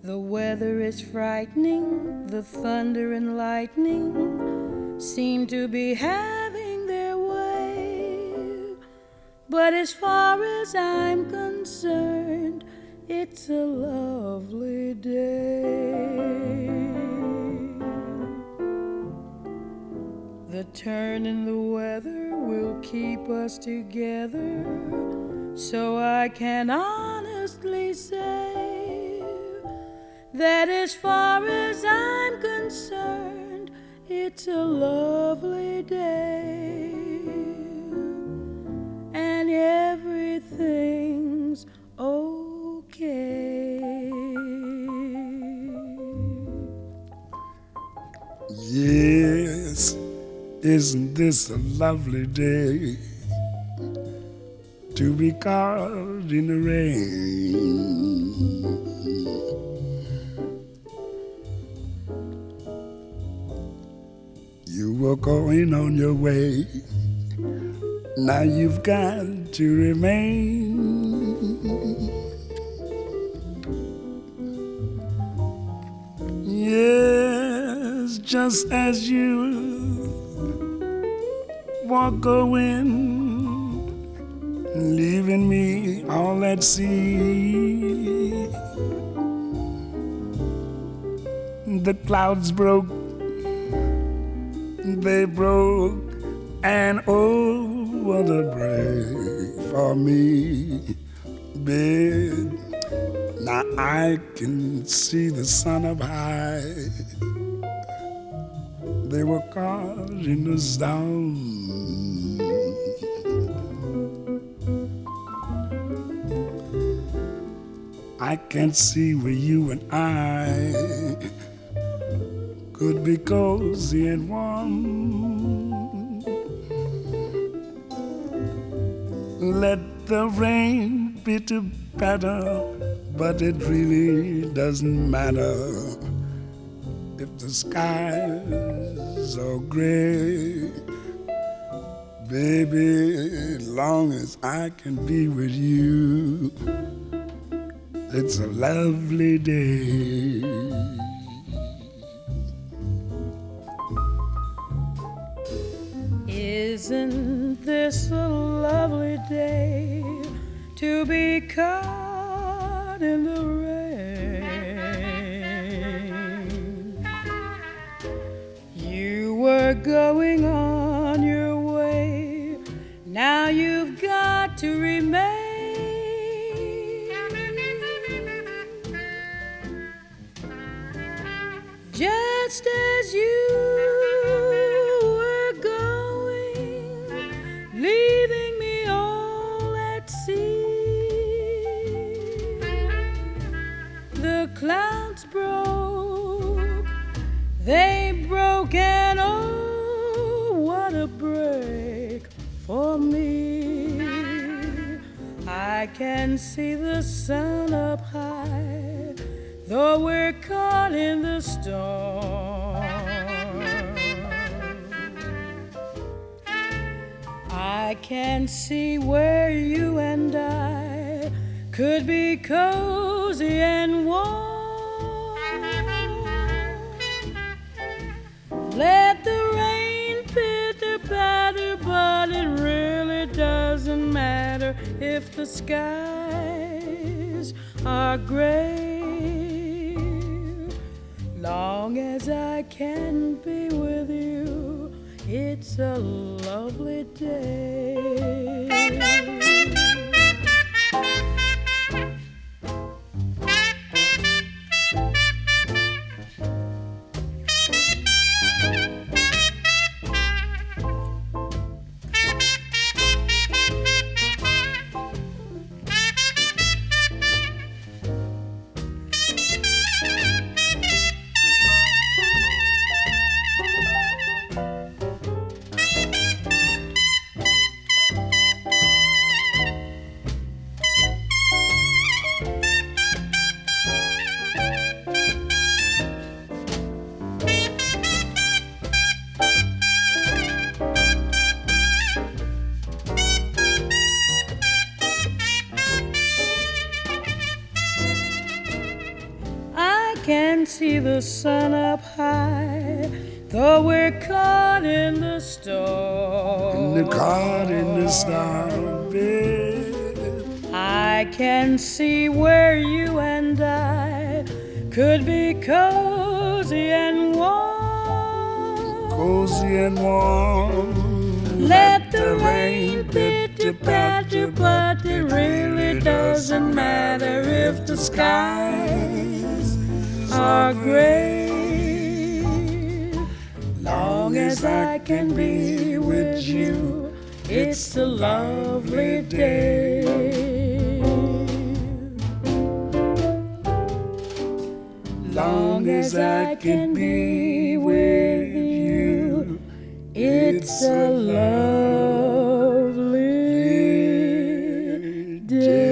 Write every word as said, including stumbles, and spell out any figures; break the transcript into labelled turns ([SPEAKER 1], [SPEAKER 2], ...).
[SPEAKER 1] The weather is frightening, the thunder and lightning seem to be having their way. But as far as I'm concerned, it's a lovely day. The turn in the weather will keep us together, so I can honestly say that as far as I'm concerned, it's a lovely day. And everything's okay.
[SPEAKER 2] Yes, isn't this a lovely day to be caught in the rain? You were going on your way, now you've got to remain. Yes, just as you walk going, leaving me all at sea. The clouds broke, they broke, and oh, what a break for me, babe. Now I can see the sun up high. They were causing us down. I can't see where you and I could be cozy and warm. Let the rain pitter patter, but it really doesn't matter if the skies are gray. Baby, as long as I can be with you, it's a lovely day.
[SPEAKER 1] Isn't this a lovely day to be caught in the rain? You were going on your way, now you've got to remain. Just as you were going, leaving me all at sea. The clouds broke, they broke, and oh, what a break for me. I can see the sun up high, though we're caught in the storm. I can see where you and I could be cozy and warm. Let the rain pitter patter, but it really doesn't matter if the skies are gray. Long as I can be with you, it's a lovely day. can see the sun up high, though we're caught in the storm.
[SPEAKER 2] And caught in the storm, babe.
[SPEAKER 1] I can see where you and I could be cozy and warm.
[SPEAKER 2] Cozy and warm.
[SPEAKER 1] Let the rain pitter patter, but it really doesn't matter if the skies are gray. Long as I can be with you, it's a lovely day. Long as I can be with you, it's a lovely day.